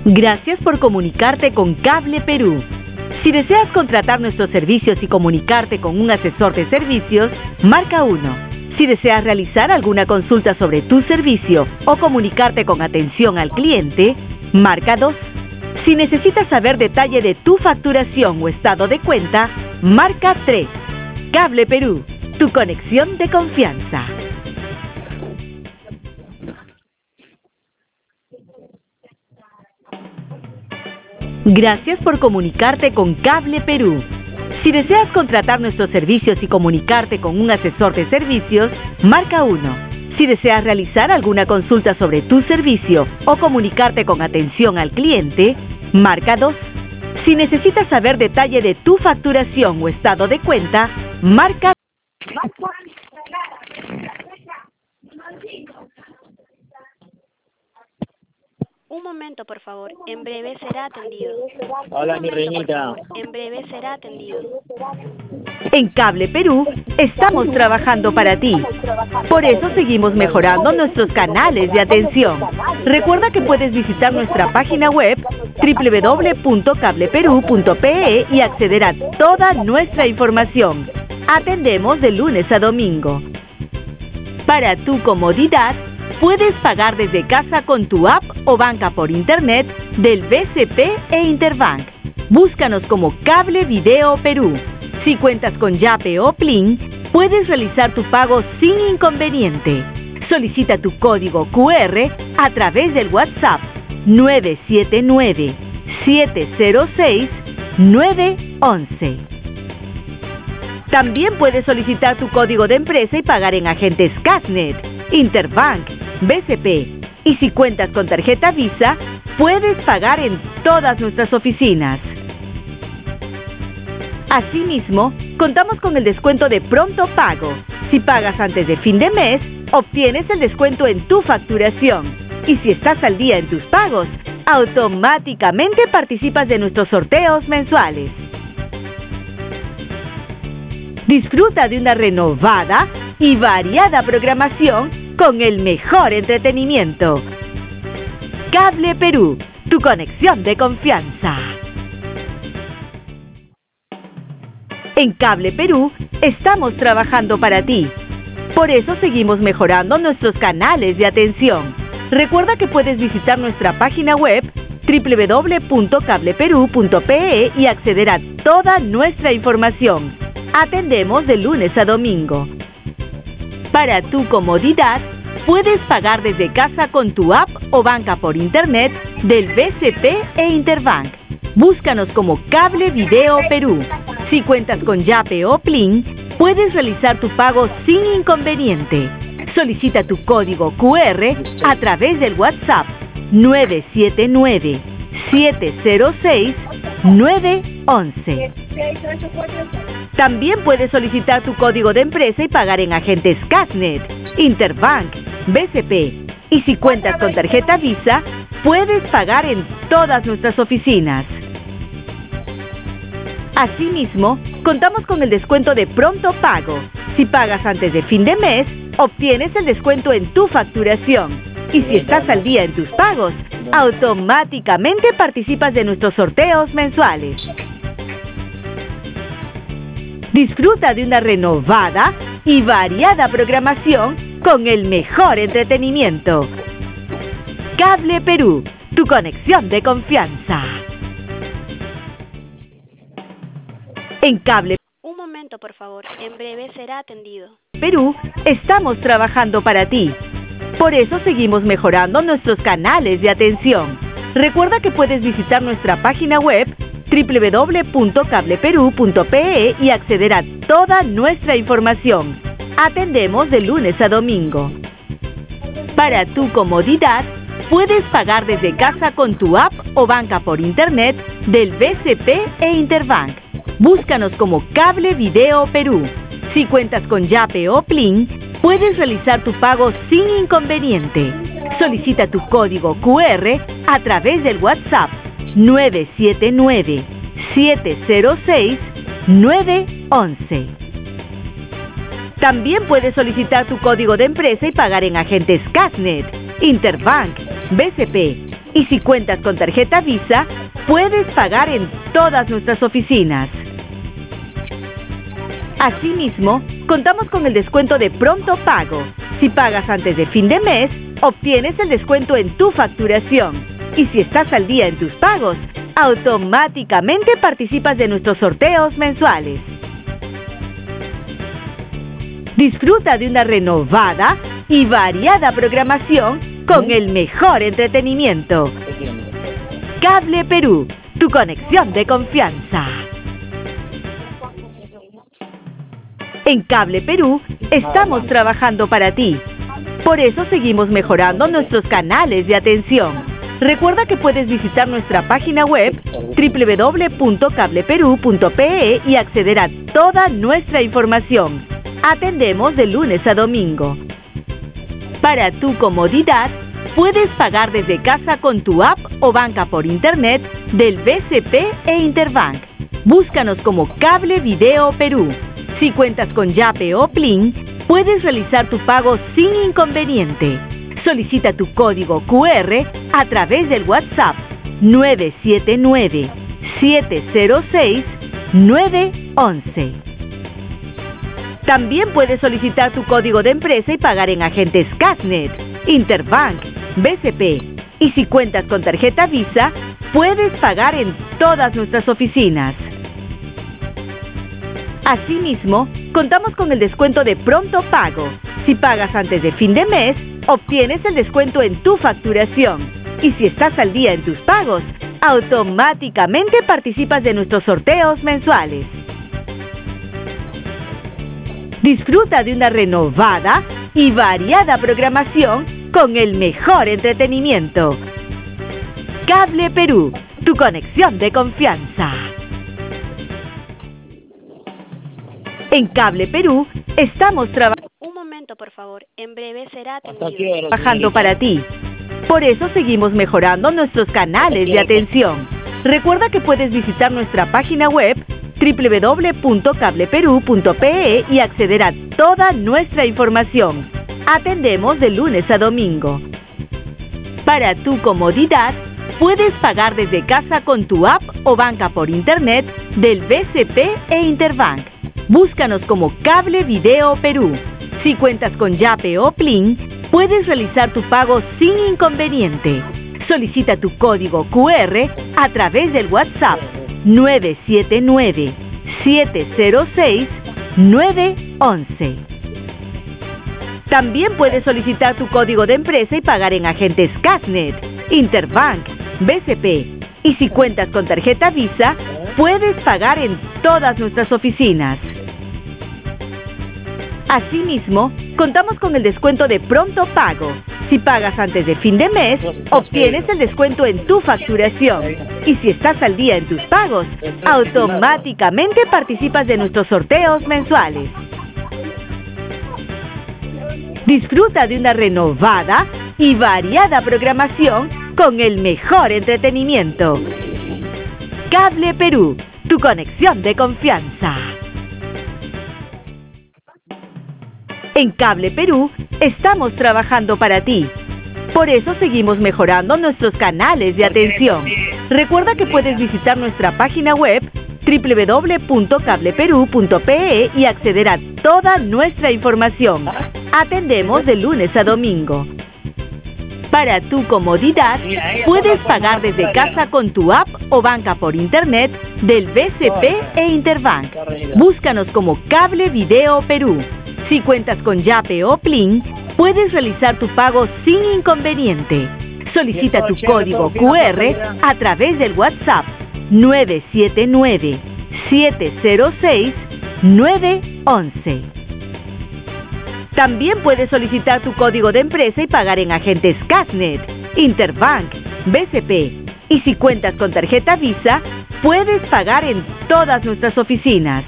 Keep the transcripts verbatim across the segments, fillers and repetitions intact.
Gracias por comunicarte con Cable Perú. Si deseas contratar nuestros servicios y comunicarte con un asesor de servicios, marca uno. Si deseas realizar alguna consulta sobre tu servicio o comunicarte con atención al cliente, marca dos. Si necesitas saber detalle de tu facturación o estado de cuenta, marca tres. Cable Perú, tu conexión de confianza. Gracias por comunicarte con Cable Perú. Si deseas contratar nuestros servicios y comunicarte con un asesor de servicios, marca uno. Si deseas realizar alguna consulta sobre tu servicio o comunicarte con atención al cliente, marca dos. Si necesitas saber detalle de tu facturación o estado de cuenta, marca... Un momento, por favor. En breve será atendido. Hola, mi reinita. En breve será atendido. En Cable Perú estamos trabajando para ti. Por eso seguimos mejorando nuestros canales de atención. Recuerda que puedes visitar nuestra página web doble u doble u doble u punto cable perú punto pe e y acceder a toda nuestra información. Atendemos de lunes a domingo. Para tu comodidad, puedes pagar desde casa con tu app o banca por internet del B C P e Interbank. Búscanos como Cable Video Perú. Si cuentas con Yape o Plin, puedes realizar tu pago sin inconveniente. Solicita tu código cu erre a través del WhatsApp nueve siete nueve, siete cero seis, nueve once. También puedes solicitar tu código de empresa y pagar en agentes Casnet, Interbank, B C P. Y si cuentas con tarjeta Visa, puedes pagar en todas nuestras oficinas. Asimismo, contamos con el descuento de pronto pago. Si pagas antes de fin de mes, obtienes el descuento en tu facturación. Y si estás al día en tus pagos, automáticamente participas de nuestros sorteos mensuales. Disfruta de una renovada y variada programación con el mejor entretenimiento. Cable Perú, tu conexión de confianza. En Cable Perú estamos trabajando para ti. Por eso seguimos mejorando nuestros canales de atención. Recuerda que puedes visitar nuestra página web doble u doble u doble u punto cable perú punto pe e y acceder a toda nuestra información. Atendemos de lunes a domingo. Para tu comodidad, puedes pagar desde casa con tu app o banca por internet del B C P e Interbank. Búscanos como Cable Video Perú. Si cuentas con Yape o Plin, puedes realizar tu pago sin inconveniente. Solicita tu código cu erre a través del WhatsApp nueve siete nueve, siete cero seis, nueve once. También puedes solicitar tu código de empresa y pagar en agentes Casnet, Interbank, B C P. Y si cuentas con tarjeta Visa, puedes pagar en todas nuestras oficinas. Asimismo, contamos con el descuento de pronto pago. Si pagas antes de fin de mes, obtienes el descuento en tu facturación. Y si estás al día en tus pagos, automáticamente participas de nuestros sorteos mensuales. Disfruta de una renovada y variada programación con el mejor entretenimiento. Cable Perú, tu conexión de confianza. En Cable Un momento, por favor. En breve será atendido. Perú estamos trabajando para ti. Por eso seguimos mejorando nuestros canales de atención. Recuerda que puedes visitar nuestra página web doble u doble u doble u punto cable perú punto pe e y acceder a toda nuestra información. Atendemos de lunes a domingo. Para tu comodidad, puedes pagar desde casa con tu app o banca por internet del B C P e Interbank. Búscanos como Cable Video Perú. Si cuentas con Yape o Plin, puedes realizar tu pago sin inconveniente. Solicita tu código cu erre a través del WhatsApp nueve siete nueve, siete cero seis, nueve once. También puedes solicitar tu código de empresa y pagar en agentes Casnet, Interbank, B C P. Y si cuentas con tarjeta Visa, puedes pagar en todas nuestras oficinas. Asimismo, contamos con el descuento de pronto pago. Si pagas antes de fin de mes, obtienes el descuento en tu facturación. Y si estás al día en tus pagos, automáticamente participas de nuestros sorteos mensuales. Disfruta de una renovada y variada programación con el mejor entretenimiento. Cable Perú, tu conexión de confianza. En Cable Perú estamos trabajando para ti. Por eso seguimos mejorando nuestros canales de atención. Recuerda que puedes visitar nuestra página web doble u doble u doble u punto cable perú punto pe e y acceder a toda nuestra información. Atendemos de lunes a domingo. Para tu comodidad, puedes pagar desde casa con tu app o banca por internet del B C P e Interbank. Búscanos como Cable Video Perú. Si cuentas con Yape o Plin, puedes realizar tu pago sin inconveniente. Solicita tu código cu erre a través del WhatsApp nueve siete nueve, siete cero seis, nueve uno. También puedes solicitar tu código de empresa y pagar en agentes Casnet, Interbank, B C P. Y si cuentas con tarjeta Visa, puedes pagar en todas nuestras oficinas. Asimismo, contamos con el descuento de pronto pago. Si pagas antes de fin de mes, obtienes el descuento en tu facturación. Y si estás al día en tus pagos, automáticamente participas de nuestros sorteos mensuales. Disfruta de una renovada y variada programación con el mejor entretenimiento. Cable Perú, tu conexión de confianza. En Cable Perú estamos trabajando. Un momento, por favor. En breve será atendido. Trabajando para ti. Por eso seguimos mejorando nuestros canales de atención. Recuerda que puedes visitar nuestra página web doble u doble u doble u punto cable perú punto pe e y acceder a toda nuestra información. Atendemos de lunes a domingo. Para tu comodidad, puedes pagar desde casa con tu app o banca por internet del B C P e Interbank. Búscanos como Cable Video Perú. Si cuentas con Yape o Plin, puedes realizar tu pago sin inconveniente. Solicita tu código cu erre a través del WhatsApp nueve siete nueve, siete cero seis, nueve uno. También puedes solicitar tu código de empresa y pagar en agentes Casnet, Interbank, B C P. Y si cuentas con tarjeta Visa, puedes pagar en todas nuestras oficinas. Asimismo, contamos con el descuento de pronto pago. Si pagas antes de fin de mes, obtienes el descuento en tu facturación. Y si estás al día en tus pagos, automáticamente participas de nuestros sorteos mensuales. Disfruta de una renovada y variada programación con el mejor entretenimiento. Cable Perú, tu conexión de confianza. En Cable Perú estamos trabajando para ti. Por eso seguimos mejorando nuestros canales de atención. Recuerda que puedes visitar nuestra página web doble u doble u doble u punto cable perú punto pe e y acceder a toda nuestra información. Atendemos de lunes a domingo. Para tu comodidad, puedes pagar desde casa con tu app o banca por internet del B C P e Interbank. Búscanos como Cable Video Perú. Si cuentas con Yape o Plin, puedes realizar tu pago sin inconveniente. Solicita tu código cu erre a través del WhatsApp nueve siete nueve, siete cero seis, nueve uno. También puedes solicitar tu código de empresa y pagar en agentes Casnet, Interbank, B C P. Y si cuentas con tarjeta Visa, puedes pagar en todas nuestras oficinas.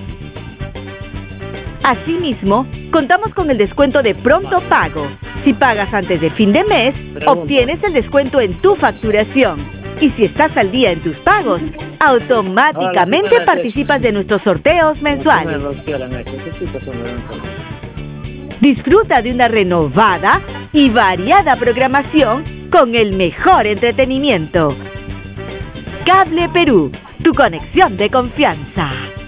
Asimismo, contamos con el descuento de pronto pago. Si pagas antes de fin de mes, obtienes el descuento en tu facturación. Y si estás al día en tus pagos, automáticamente participas de nuestros sorteos mensuales. Disfruta de una renovada y variada programación con el mejor entretenimiento. Cable Perú, tu conexión de confianza.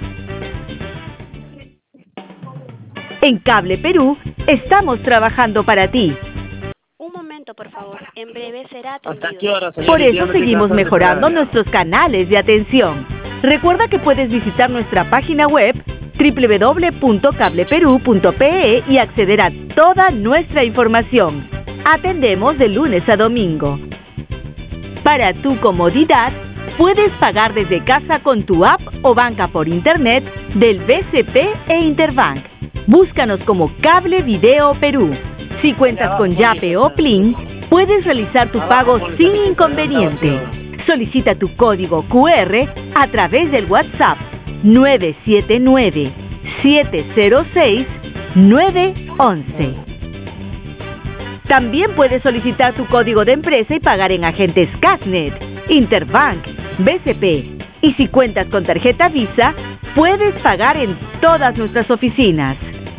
En Cable Perú estamos trabajando para ti. Un momento, por favor. En breve será ¿Hasta qué atendido. hora, señorita? Por Ya eso no estoy seguimos cansado de mejorando esperar. nuestros canales de atención. Recuerda que puedes visitar nuestra página web doble u doble u doble u punto cable perú punto pe e y acceder a toda nuestra información. Atendemos de lunes a domingo. Para tu comodidad, puedes pagar desde casa con tu app o banca por internet del B C P e Interbank. Búscanos como Cable Video Perú. Si cuentas con Yape o Plin, puedes realizar tu pago sin inconveniente. Solicita tu código cu erre a través del WhatsApp nueve siete nueve, siete cero seis, nueve once. También puedes solicitar tu código de empresa y pagar en agentes Casnet, Interbank, B C P. Y si cuentas con tarjeta Visa, puedes pagar en todas nuestras oficinas.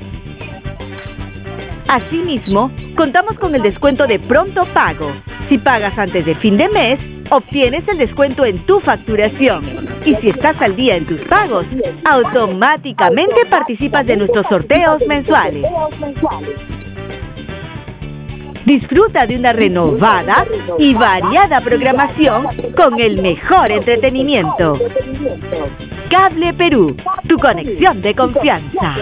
Asimismo, contamos con el descuento de pronto pago. Si pagas antes de fin de mes, obtienes el descuento en tu facturación. Y si estás al día en tus pagos, automáticamente participas de nuestros sorteos mensuales. Disfruta de una renovada y variada programación con el mejor entretenimiento. Cable Perú, tu conexión de confianza.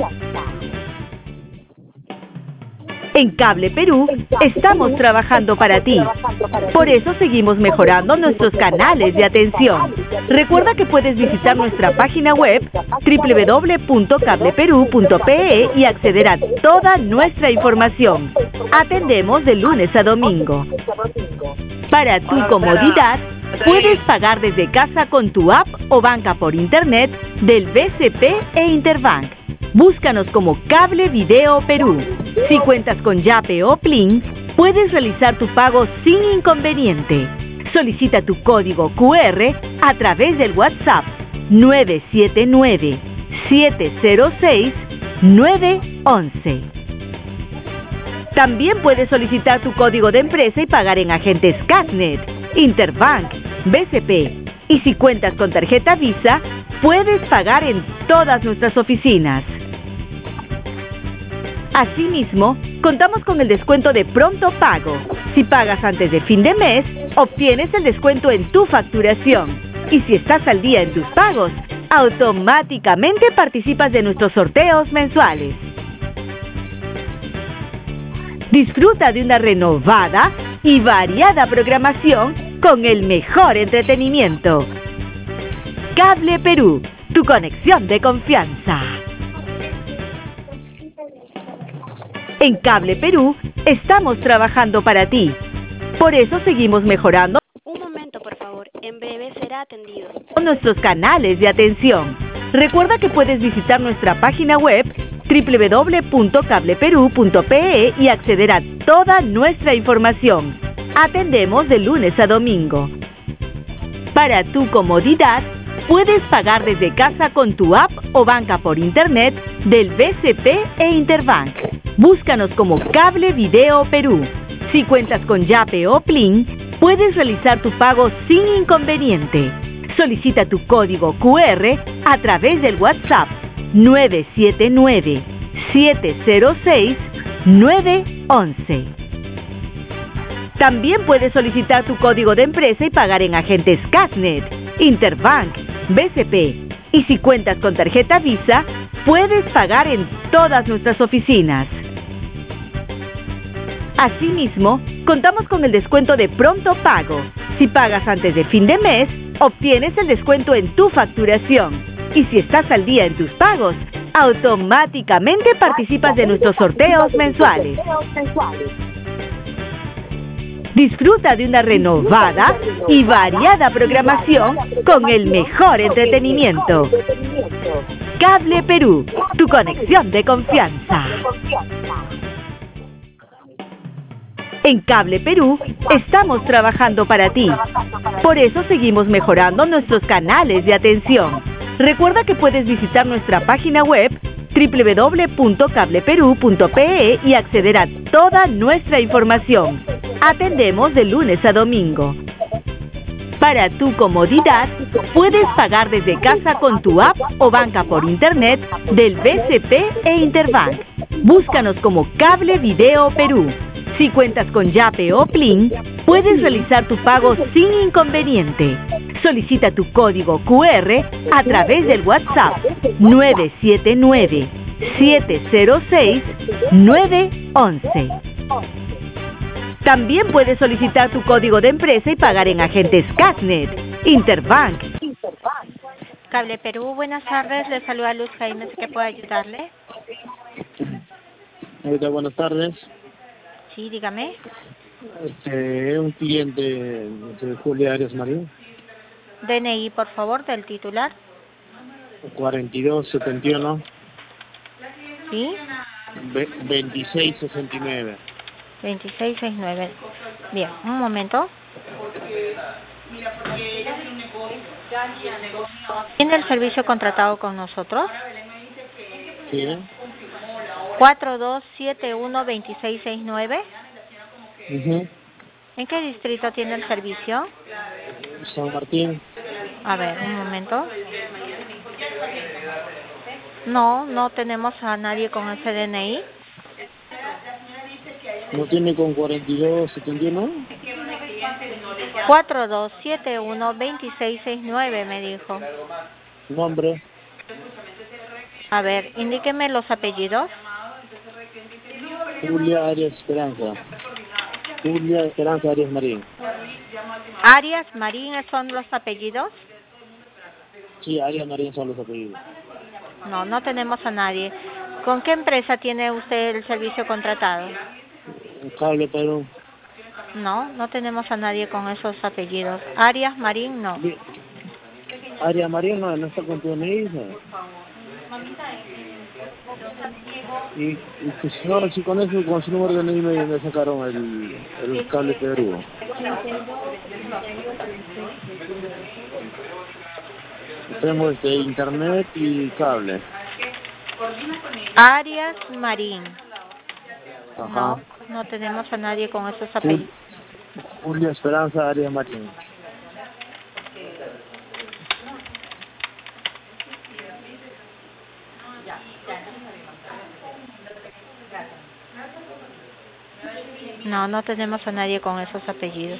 En Cable Perú estamos trabajando para ti. Por eso seguimos mejorando nuestros canales de atención. Recuerda que puedes visitar nuestra página web doble u doble u doble u punto cable perú punto pe e y acceder a toda nuestra información. Atendemos de lunes a domingo. Para tu comodidad, puedes pagar desde casa con tu app o banca por internet del B C P e Interbank. Búscanos como Cable Video Perú. Si cuentas con Yape o Plin, puedes realizar tu pago sin inconveniente. Solicita tu código cu erre a través del WhatsApp nueve siete nueve, siete cero seis, nueve once. También puedes solicitar tu código de empresa y pagar en agentes Casnet, Interbank, B C P. Y si cuentas con tarjeta Visa, puedes pagar en todas nuestras oficinas. Asimismo, contamos con el descuento de pronto pago. Si pagas antes de fin de mes, obtienes el descuento en tu facturación. Y si estás al día en tus pagos, automáticamente participas de nuestros sorteos mensuales. Disfruta de una renovada y variada programación con el mejor entretenimiento. Cable Perú, tu conexión de confianza. En Cable Perú estamos trabajando para ti. Por eso seguimos mejorando Un momento, por favor. En breve será atendido. nuestros canales de atención. Recuerda que puedes visitar nuestra página web doble u doble u doble u punto cable perú punto pe e y acceder a toda nuestra información. Atendemos de lunes a domingo. Para tu comodidad, puedes pagar desde casa con tu app o banca por internet del B C P e Interbank. Búscanos como Cable Video Perú. Si cuentas con Yape o Plin, puedes realizar tu pago sin inconveniente. Solicita tu código cu erre a través del WhatsApp nueve siete nueve, siete cero seis, nueve once. También puedes solicitar tu código de empresa y pagar en agentes Casnet, Interbank, B C P. Y si cuentas con tarjeta Visa, puedes pagar en todas nuestras oficinas. Asimismo, contamos con el descuento de pronto pago. Si pagas antes de fin de mes, obtienes el descuento en tu facturación. Y si estás al día en tus pagos, automáticamente participas de nuestros sorteos mensuales. Disfruta de una renovada y variada programación con el mejor entretenimiento. Cable Perú, tu conexión de confianza. En Cable Perú estamos trabajando para ti. Por eso seguimos mejorando nuestros canales de atención. Recuerda que puedes visitar nuestra página web doble u doble u doble u punto cable perú punto pe e y acceder a toda nuestra información. Atendemos de lunes a domingo. Para tu comodidad, puedes pagar desde casa con tu app o banca por internet del B C P e Interbank. Búscanos como Cable Video Perú. Si cuentas con Yape o Plin, puedes realizar tu pago sin inconveniente. Solicita tu código Q R a través del WhatsApp nueve siete nueve, siete cero seis, nueve once. También puedes solicitar tu código de empresa y pagar en agentes Casnet, Interbank. Cable Perú, buenas tardes. Le saluda Luz Jaime, ¿qué puedo ayudarle? Hola, buenas tardes. Sí, dígame. Este, un cliente de Julia Arias Marín. D N I, por favor, del titular. cuarenta y dos setenta y uno. Sí. veintiséis sesenta y nueve. veintiséis sesenta y nueve. Bien, un momento. ¿Tiene el servicio contratado con nosotros? Sí. cuatro dos siete uno, dos seis seis nueve. Uh-huh. ¿En qué distrito tiene el servicio? San Martín. A ver, un momento. No, no tenemos a nadie con ese D N I. ¿No tiene con cuarenta y dos setenta y uno? cuatro dos siete uno, dos seis seis nueve me dijo. Nombre. A ver, indíqueme los apellidos. Julia Arias Esperanza. Julia Esperanza Arias Marín. Arias Marín son los apellidos. Sí, Arias Marín son los apellidos. No, no tenemos a nadie. ¿Con qué empresa tiene usted el servicio contratado? Cable Perú. No, no tenemos a nadie con esos apellidos. Arias Marín, no. Arias Marín no, no está con tu D N I. Y, y pues, no, si con eso, con su número de D N I me, me sacaron el, el Cable Perú. Tenemos este, internet y cable. Arias Marín. Ajá. No, no tenemos a nadie con esos apellidos. Julia Esperanza Arias Marín. No, no tenemos a nadie con esos apellidos.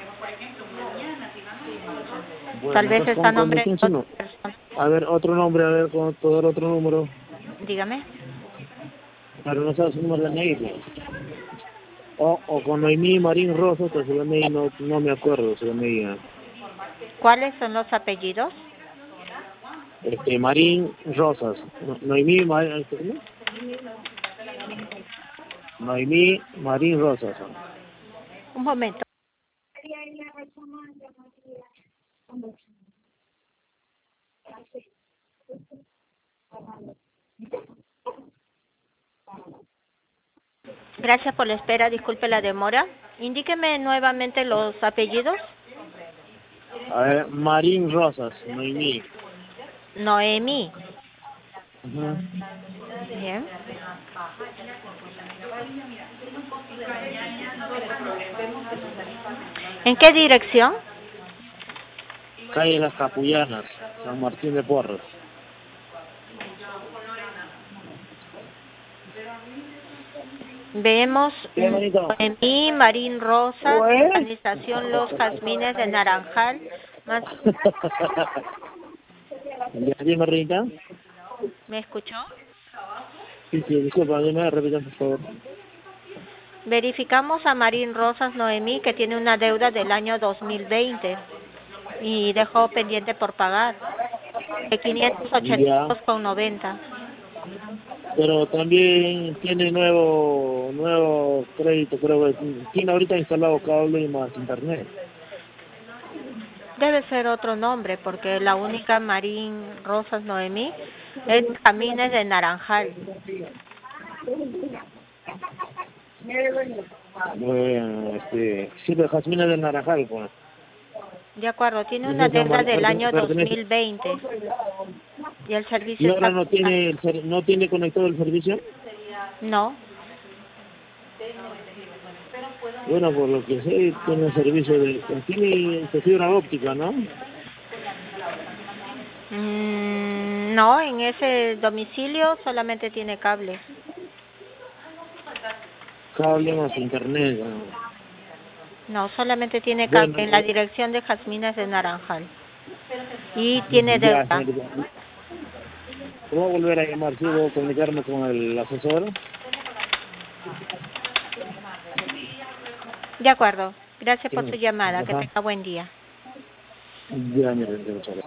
Bueno, Tal vez entonces, está ¿con- nombre con de quién otra no? persona. A ver, otro nombre, a ver, con todo el otro número. Dígame. Pero no sabes su número de D N I. pues. O, o con Noemí Marín Rosas, pero su D N I no, no me acuerdo, su D N I. ¿Cuáles son los apellidos? Este, Marín Rosas. No- Noemí Marín... ¿cómo? Noemí Marín Rosas. Un momento. Gracias por la espera, disculpe la demora. Indíqueme nuevamente los apellidos. A ver, Marín Rosas, Noemí. Noemí. Ujú. Bien. ¿En qué dirección? Calle Las Capullanas, San Martín de Porres. Vemos Qué bonito. Noemí Marín Rosas, Ué. organización Los Jazmines de Naranjal. Más... ¿Ya tiene Rita? ¿Me escuchó? Sí, sí, disculpa, dime, repitan por favor. Verificamos a Marín Rosas Noemí, que tiene una deuda del año dos mil veinte y dejó pendiente por pagar de quinientos ochenta y dos con noventa. Pero también tiene nuevo nuevo crédito, creo que tiene ahorita instalado cable y más internet. Debe ser otro nombre, porque la única Marín Rosas Noemí es Camines de Naranjal. Bueno, este, sí, pero Jazmines del Naranjal, pues. De acuerdo, tiene una deuda del año dos mil veinte y el ¿Y servicio ahora está... no tiene el ser- no tiene conectado el servicio? No. Bueno, por lo que sé, tiene un servicio de... Tiene de fibra óptica, ¿no? Mm, no, en ese domicilio solamente tiene cable. Cable más internet. ¿No? No, solamente tiene cable Bueno, en la eh, dirección de Jazmines de Naranjal. Y tiene ya, deuda. señorita. ¿Puedo volver a llamar? ¿Sí? ¿Puedo comunicarme con el asesor? De acuerdo. Gracias por su Sí. llamada. Que Ajá. tenga buen día. Ya, mire, muchas gracias.